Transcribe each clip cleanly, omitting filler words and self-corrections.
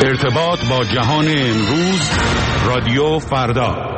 ارتباط با جهان امروز، رادیو فردا.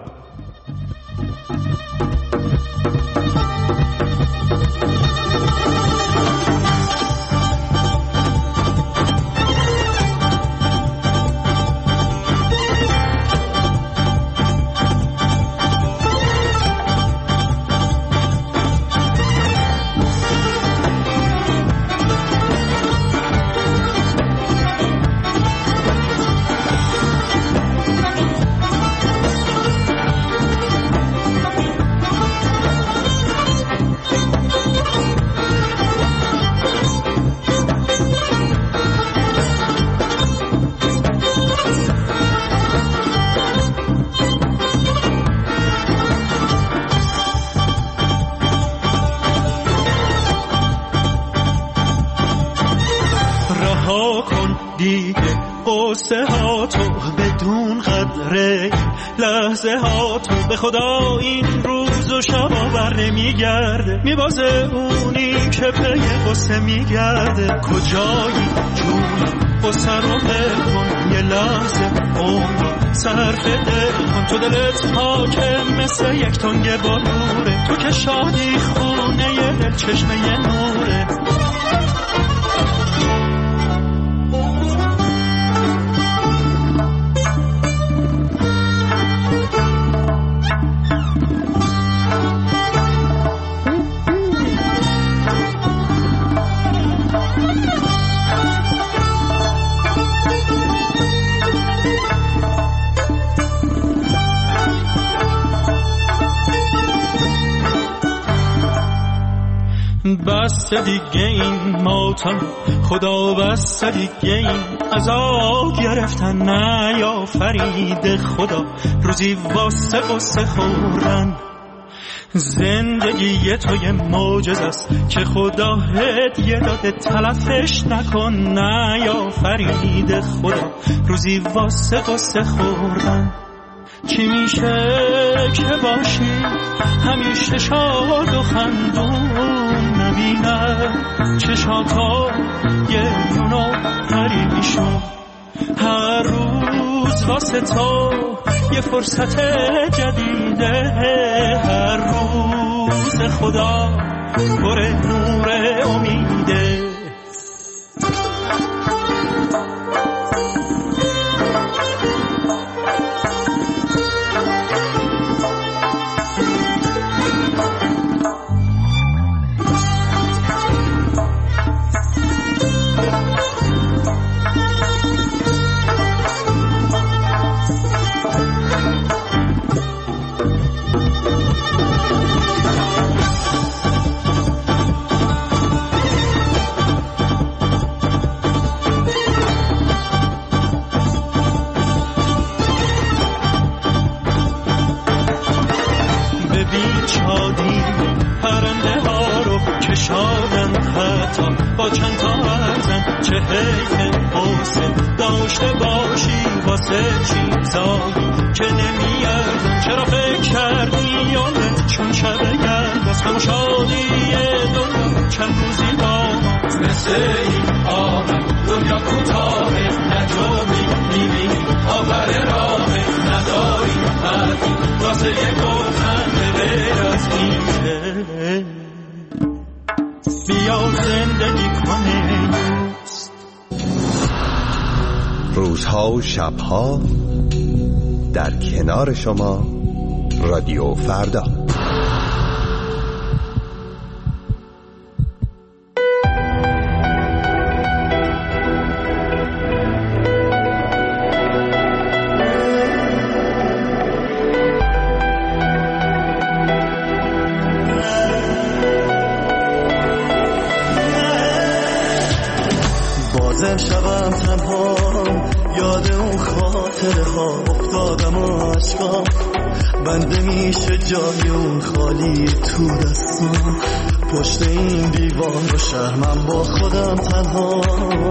لحظه ها تو به خدا این روز و شب آور نمیگرده، میبازه اونی که پی قصه میگرده. کجایی جون قصه رو دل کن، یه لحظه اون صرف دل کن. تو دلت حاکم مثل یک تنگ بلوره، تو که شادی خونه یه دل چشمه یه نوره. بس دیگه این ماتم خدا، بس دیگه این عذاب گرفتن نیافرید خدا. روزی واسه قصه خوردن زندگی تو یه معجزه است که خدا هدیه داده، تلفش نکن نیافرید خدا. روزی واسه قصه خوردن چی میشه که باشی همیشه شاد و خندون، نبینه چشاتا یه یونو پریشون. هر روز واسه تو یه فرصت جدیده، هر روز خدا پر نور امیده. با چند تا ارزن چه حیف حسن داشته باشی واسه چیزایی که نمیارزن. چرا فکر کردی یادت چون شب گرد از همه شادی دنیا چند روزی داماز. مثل این آمد دنیا کوتاهه، نجومی میبینی آخر راهه، نداری حرفی واسه یه گفتن غیر از اینه. بیا زندگی کنه روزها و شبها در کنار شما، رادیو فردا. شبم تنها یاد اون خاطره ها افتادم و عشقام بنده میشه جای اون خالی تو دستم. پشت این دیوار و شهر من با خودم تنها.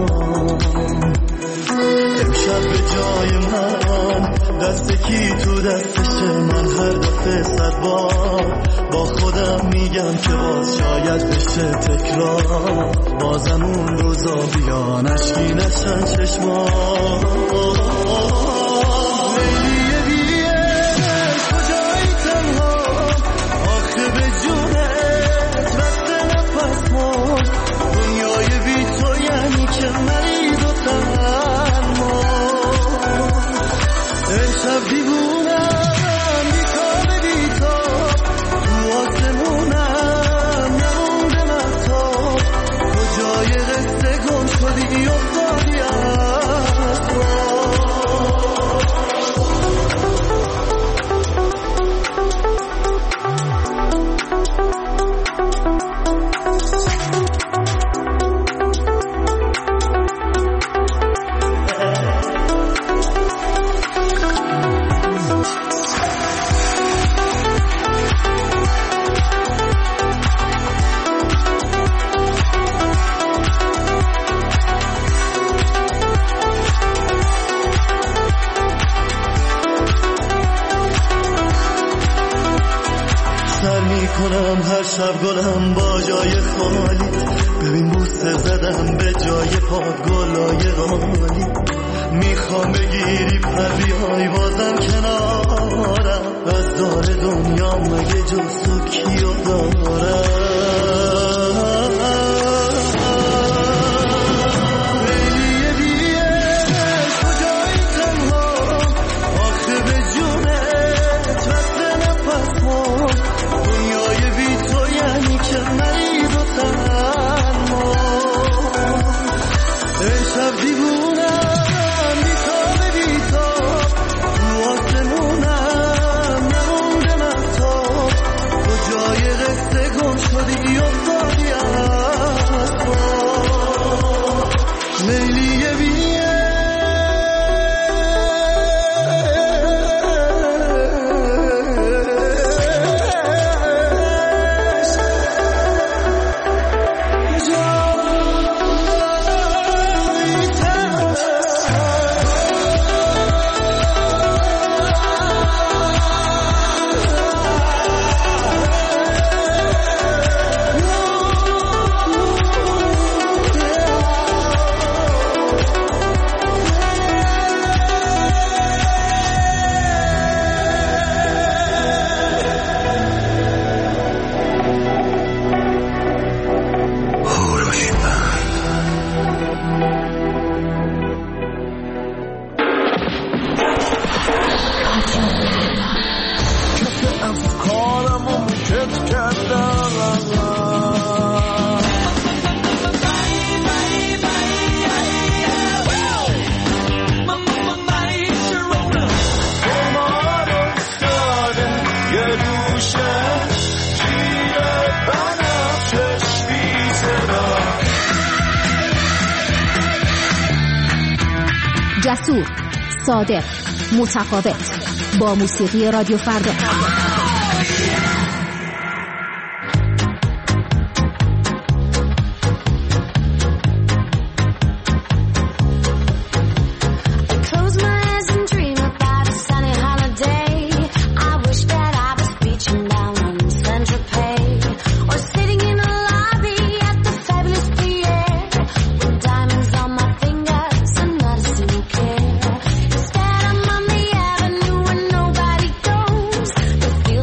امشب به جای من دست کی تو دستشه، من هر دفعه 100 بار با خودم میگم که باز شاید بشه تکرار، بازم اون روزا بیان اشکی نشن چشمان. لیلی بیش کجایی تنها آخه به جونت وقت نفس مون، دنیای بی تو یعنی که مریض و تنها. امشب دیوونم بیتاب بیتاب تو آسمونم نمونده مهتاب، کجای قصه گم شدی افتادی از راه. کنم هر شب گلم با جای خالی، ببین بوسه زدم به جای پاد گلای غالی. میخوام بگیری پر بیای بازم کنارم، از دار دنیا مگه جز تو کیو دارم. لیلی بیش کجایی تنها آخه به جونت وقت نفس مون، دنیای بی تو یعنی که مریض و تنها. امشب دیوونم بیتاب بیتاب تو آسمونم نمونده مهتاب، کجای قصه گم شدی افتادی از راه. لیلی بیش جسور، صادق، متفاوت، با موسیقی رادیو فردا. Feel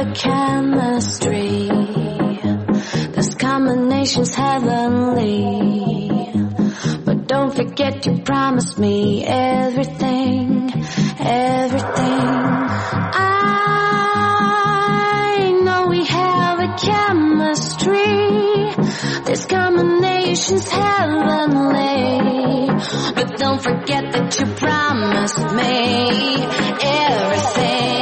a chemistry. This combination's heavenly. But don't forget you promised me everything, everything. I know we have a chemistry. This combination's heavenly. But don't forget that you promised me everything.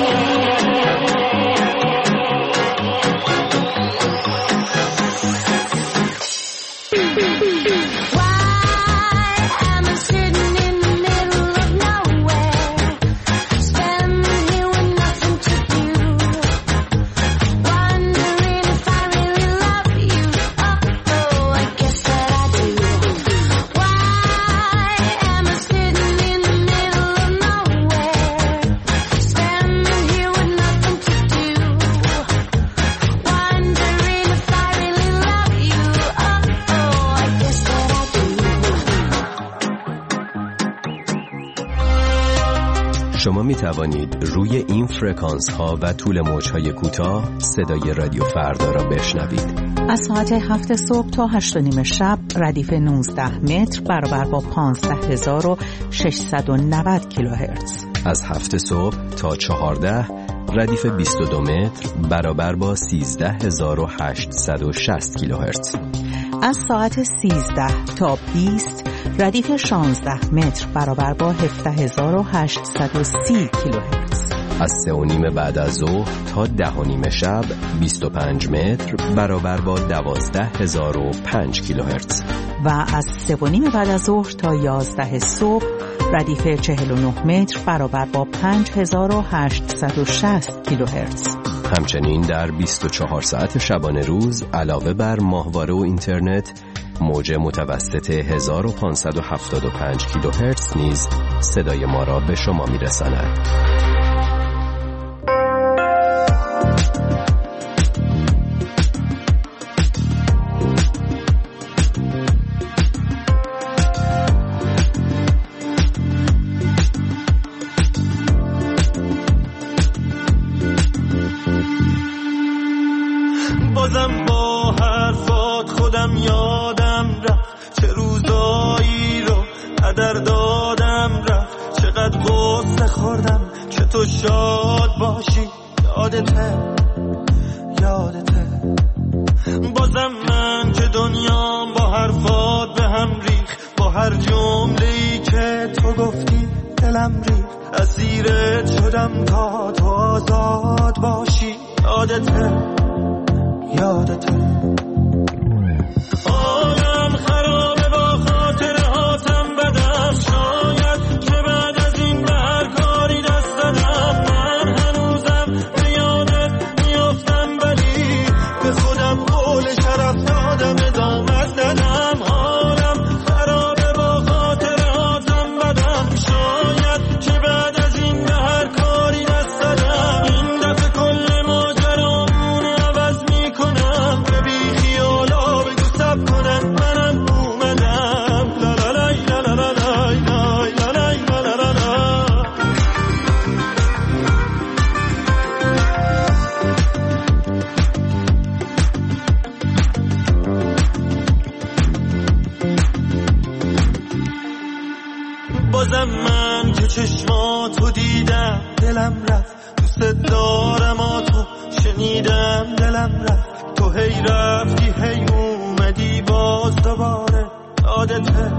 شما می توانید روی این فرکانس ها و طول موج های کوتاه صدای رادیو فردا را بشنوید. از ساعت 7 صبح تا 8:30 شب ردیف 19 متر برابر با 15690 کیلوهرتز. از 7 صبح تا 14 ردیف 22 متر برابر با 13860 کیلوهرتز. از ساعت 13 تا 20 ردیف 16 متر برابر با 17830 کیلوهرتز. از 3:30 بعد از ظهر تا 10:30 شب 25 متر برابر با 12005 کیلوهرتز. و از 3:30 بعد از ظهر تا 11 صبح ردیف 49 متر برابر با 5860 کیلوهرتز. همچنین در 24 ساعت شبانه روز علاوه بر ماهواره و اینترنت موج متوسط 1575 کیلوهرتز نیز صدای ما را به شما میرساند. بازم با حرفات خودم یادم رفت، چه روزایی رو هدر دادم رفت، چقدر غصه خوردم که تو شاد باشی. یادته بازم من که دنیام با حرفات به هم ریخ، با هر جمله‌ای که تو گفتی دلم ریخ، اسیرت شدم تا تو آزاد باشی. یادته عالم خرابه با خاطره هاتم بدم، شاید که بعد از این به هر کاری دست دادم. من هنوزم به یادت میافتم ولی به خودم قول شرف دادم ادامت ندم. عالم خرابه با خاطره هاتم بدم، شاید که بعد از این به هر کاری دست دادم. این دفعه کل ماجرامون عوض میکنم، به بی خیالا بگو سب کنن منم اومدم. لا لا لا لا لا لا لا لا لا لا لا. بازم من که چشماتو دیدم دلم رفت، دوست دارم تو شنیدم دلم رفت. تو هی رفتی هی اومدی باز دوباره. یادته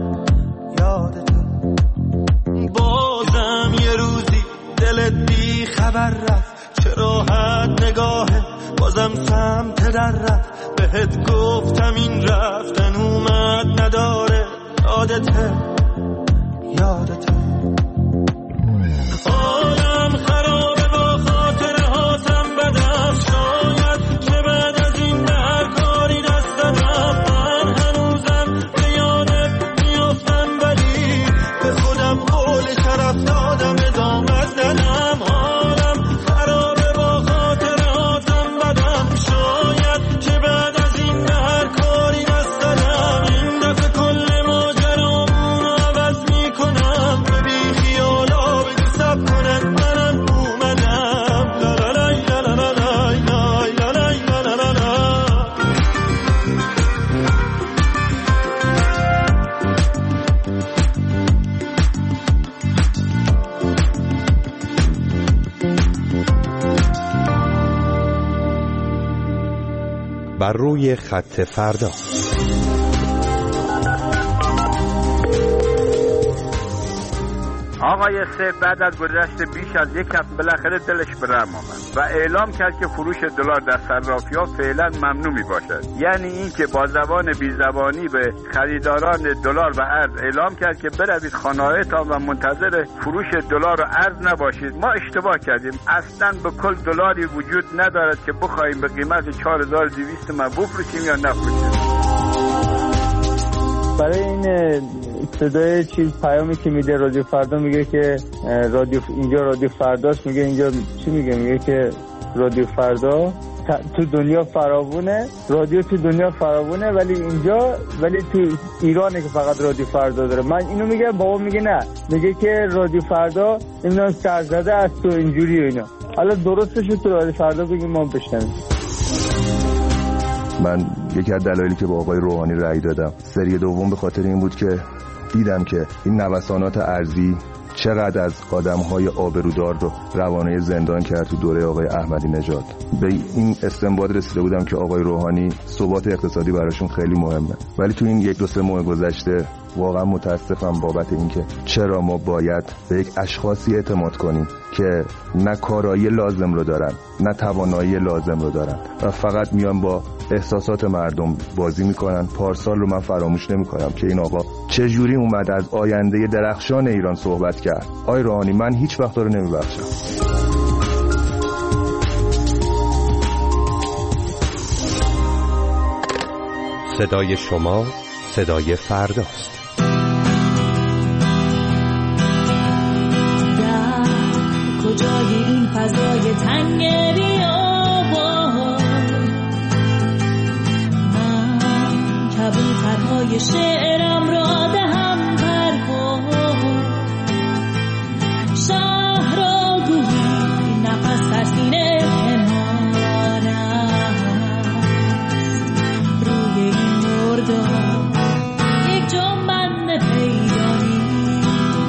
بازم یه روزی دلت بی خبر رفت، چه راحت نگاهه بازم سمت در رفت. بهت گفتم این رفتن اومد نداره. یادته عالم خرابه با خاطره هاتم بدم، شاید که بعد از این به هر کاری دست دادم. من هنوزم به یادت میافتم ولی به خودم قول شرف دادم ادامت ندم. عالم خرابه با خاطره هاتم بدم، شاید که بعد از این به هر کاری دست دادم. این دفعه کل ماجرامون عوض میکنم، به بی بر روی خط فردا. آقای سه بعد از گذشت بیش از یک هفته بالاخره دلش به رحم آمد و اعلام کرد که فروش دلار در صرافی‌ها فعلا ممنوع میباشد. یعنی این که با زبان بیزبانی به خریداران دلار و ارز اعلام کرد که بروید خانه‌هایتان و منتظر فروش دلار و ارز نباشید. ما اشتباه کردیم. اصلا به کل دلاری وجود ندارد که بخوایم به قیمت 4200 تومان بفروشیم یا نفروشیم. برای این صدای پیامی که میده رادیو فردا میگه که اینجا رادیو فرداست، میگه اینجا چی میگه که رادیو فردا تو دنیا فراوونه، رادیو تو دنیا فراوونه ولی تو ایرانه که فقط رادیو فردا داره. من اینو میگم، بابا میگه نه، میگه که رادیو فردا نمیدونم سرزده است تو اینجوری و اینا. حالا درستش رو تو رادیو فردا بگیم ما بشنویم. من یکی از دلایلی که با آقای روحانی رأی دادم سری دوم به خاطر این بود که دیدم که این نوسانات ارزی چقدر از آدم‌های آبرودار رو روانه زندان کرد تو دوره آقای احمدی نژاد. به این استنباط رسیده بودم که آقای روحانی ثبات اقتصادی براشون خیلی مهمه، ولی تو این یک دو سه ماه گذشته واقعا متاسفم بابت اینکه چرا ما باید به یک اشخاصی اعتماد کنیم که نه کارایی لازم رو دارن نه توانایی لازم رو دارن و فقط میان با احساسات مردم بازی میکنن. پارسال رو من فراموش نمیکنم که این آقا چجوری اومد از آینده درخشان ایران صحبت کرد. آقای روحانی، من هیچ وقت رو نمیبخشم. صدای شما صدای فرداست. کجای این فضای تنگ بیابان من کبوترهای شعرم را دهم پرواز شهر را گویی نفس در سینه پنهان است روی این مردان یک جنبند پیدا نیست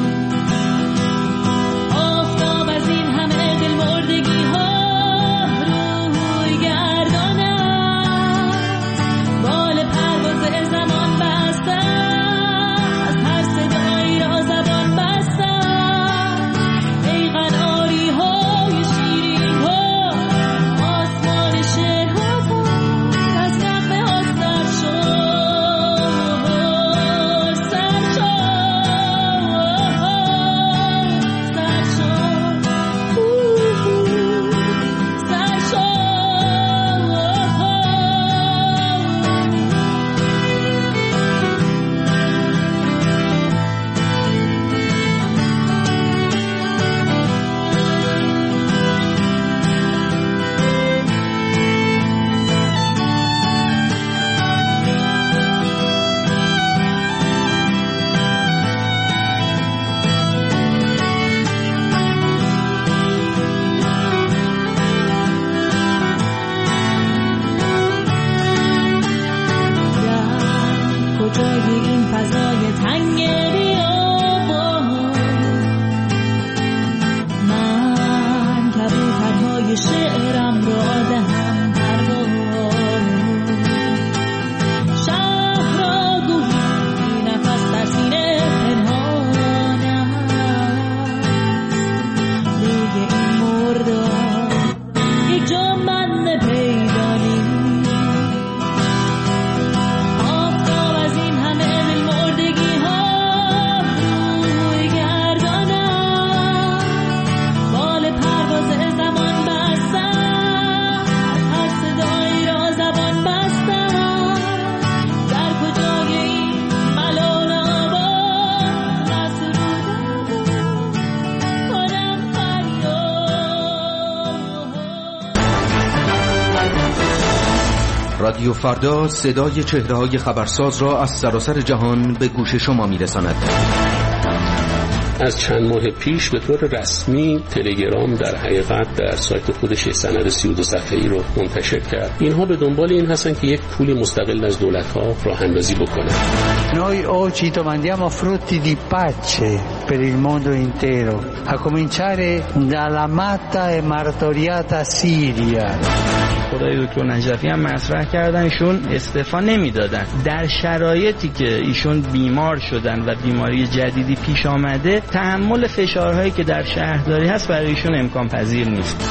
آفتاب از این همه دل مردگی ها روی گردانم بال پرواز زمان بستم از هر صدایی را زبان بستم ای قناری های شیرین ها آسمان شهرها از نغمه ها رادیو فردا صدای چهره‌های خبرساز را از سراسر جهان به گوش شما می‌رساند. از چند ماه پیش به طور رسمی تلگرام در حقیقت در سایت خودش سند 32 صفحه‌ای رو منتشر کرد. اینها به دنبال این هستن که یک پول مستقل از دولت‌ها راه اندازی بکنن. Noi oggi domandiamo frutti di pace per il mondo intero, a cominciare dalla matta e martoriata Siria. خدای دکتر نجفی هم مطرح کردن ایشون استعفا نمیدادن. در شرایطی که ایشون بیمار شدن و بیماری جدیدی پیش آمده، تحمل فشارهایی که در شهرداری هست برای ایشون امکان پذیر نیست.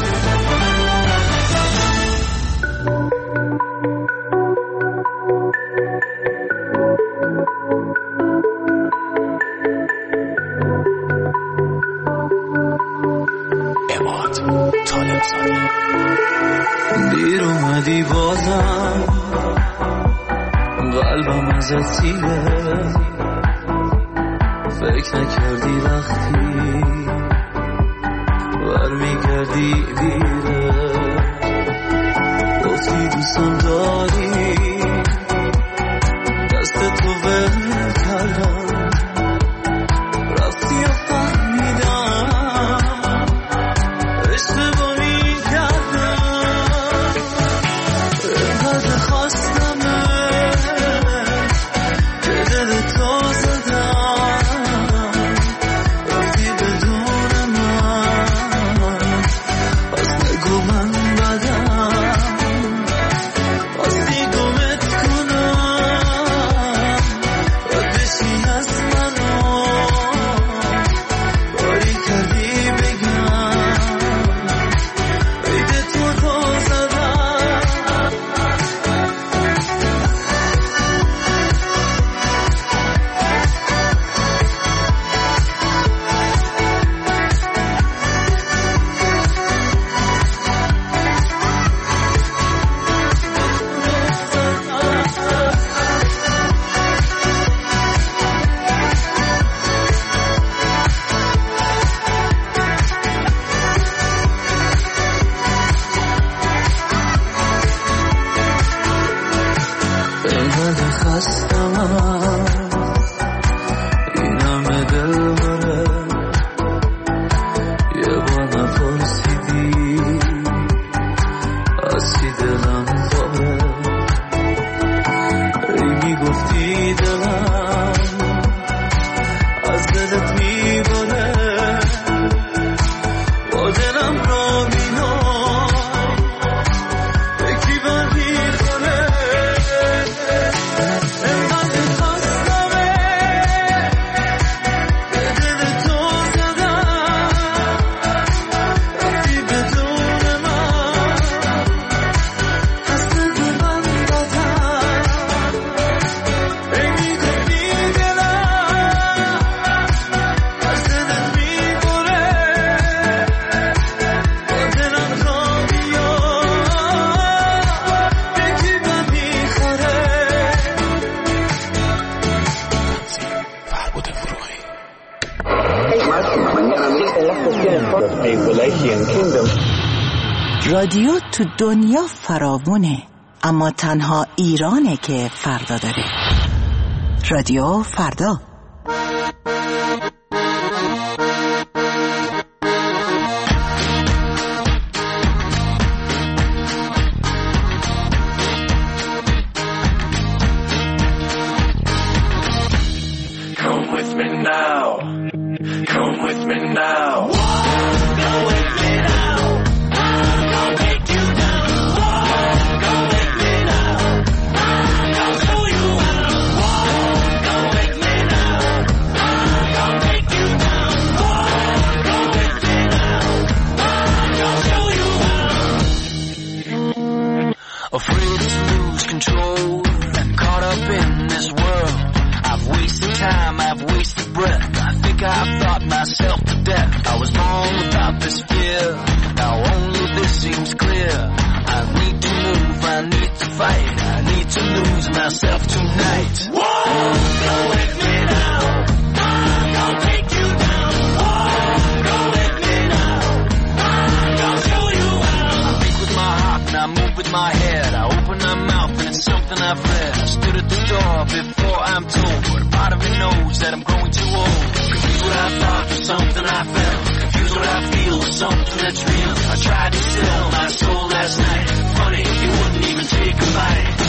دیر اومدی بازم قلبم ازت سیره فکر نکردی وقتی برمیگردی دیره گفتی دوستم داری دست تو ول کردم رفتی و فهمیدم اشتباهی کردم اینقدر خواستمه که دل تو زدم رفتی بدون من پس نگو من بدم راستی گمت کنم و بشین از منو کاری کردی بگم عید تو زدم اینقدر خستم این همه دل بره یه بار نپرسیدی از چی دلم پاره ای میگفتی دلم از دلت میباره با دلم را میای یکی برمیخوره اینقدر خواستمه به دل تو زدم رفتی بدون من پس نگو من بدم ای میگفتی دلم از دلت میبره با دلم را میای یکی برمیخوره رادیو تو دنیا فراوونه، اما تنها ایرانه که فردا داره. رادیو فردا. Come with me now. Come with me now. Go with me now. I'll take you down. Go with me now. I'll show you how. Go with me now. I'll take you down. Go with me now. I'll show you how. Afraid to lose control, caught up in this world. I've wasted time, I've wasted breath. I think I've thought myself to death. I was born without this fear. Now only this seems clear. I need to move, I need to fight. I need to lose myself tonight. Whoa, go with me now. I'll take you down. Go with me now. I'll show you how. I think with my heart and I move with my head. I open my mouth and it's something I've read. I stood at the door before I'm told, but a part of me knows that I'm growing too old. Confuse what I thought with something I felt. Confuse what I feel with something that's real. I tried to sell my soul last night. Funny, you wouldn't even take a bite.